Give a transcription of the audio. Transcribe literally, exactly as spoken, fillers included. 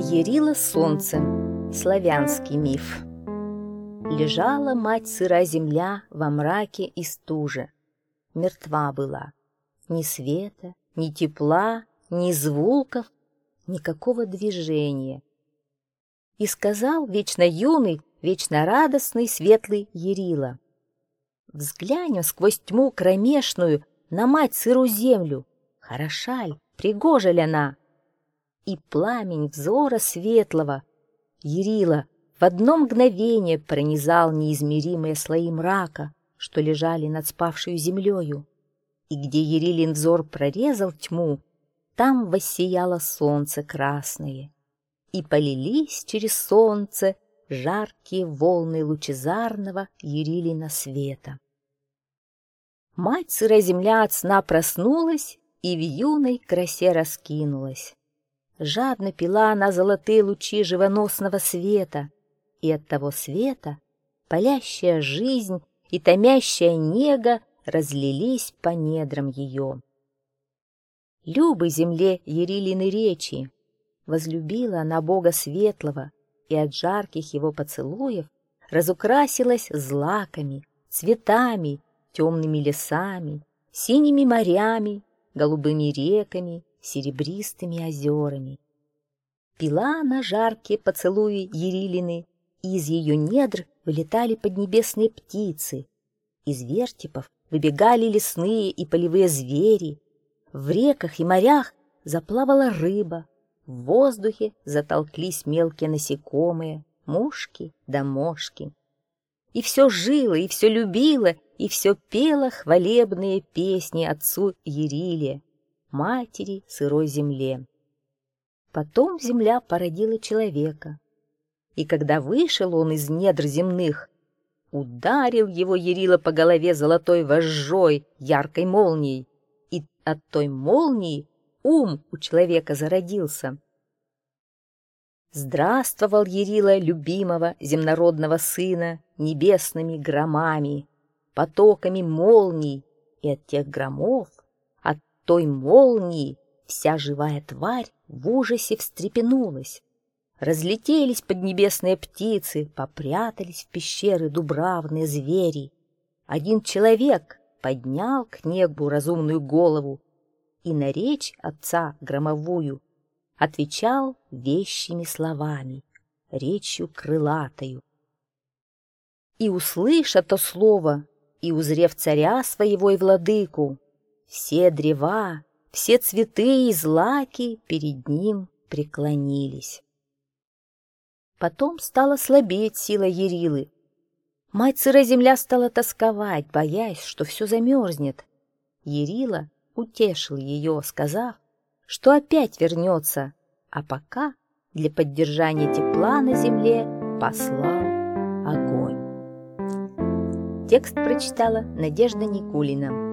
Ярило солнцем. Славянский миф. Лежала мать сыра земля во мраке и стуже. Мертва была. Ни света, ни тепла, ни звуков, никакого движения. И сказал вечно юный, вечно радостный, светлый Ярило: взглянем сквозь тьму кромешную на мать сыру землю. Хороша ль, пригожа ль она? И пламень взора светлого Ярило в одно мгновение пронизал неизмеримые слои мрака, что лежали над спавшую землею. И где Ярилин взор прорезал тьму, там воссияло солнце красное, и полились через солнце жаркие волны лучезарного Ярилина света. Мать сырая земля от сна проснулась и в юной красе раскинулась. Жадно пила она золотые лучи живоносного света, и от того света палящая жизнь и томящая нега разлились по недрам ее. Любы земле Ярилины речи, возлюбила она Бога светлого, и от жарких его поцелуев разукрасилась злаками, цветами, темными лесами, синими морями, голубыми реками, серебристыми озерами. Пила она жаркие поцелуи Ярилины, и из ее недр вылетали поднебесные птицы, из вертепов выбегали лесные и полевые звери, в реках и морях заплавала рыба, в воздухе затолклись мелкие насекомые, мушки да мошки. И все жило, и все любило, и все пело хвалебные песни отцу Яриле, матери сырой земле. Потом земля породила человека, и когда вышел он из недр земных, ударил его Ярило по голове золотой вожжой, яркой молнией, и от той молнии ум у человека зародился. Здравствовал Ярило любимого земнородного сына небесными громами, потоками молний, и от тех громов, от той молнии вся живая тварь в ужасе встрепенулась. Разлетелись поднебесные птицы, попрятались в пещеры дубравные звери. Один человек поднял к небу разумную голову и на речь отца громовую отвечал вещими словами, речью крылатою. И, услыша то слово, и узрев царя своего и владыку, все древа, все цветы и злаки перед ним преклонились. Потом стала слабеть сила Ярилы. Мать сырая земля стала тосковать, боясь, что все замерзнет. Ярило утешил ее, сказав, что опять вернется, а пока для поддержания тепла на земле послал огонь. Текст прочитала Надежда Никулина.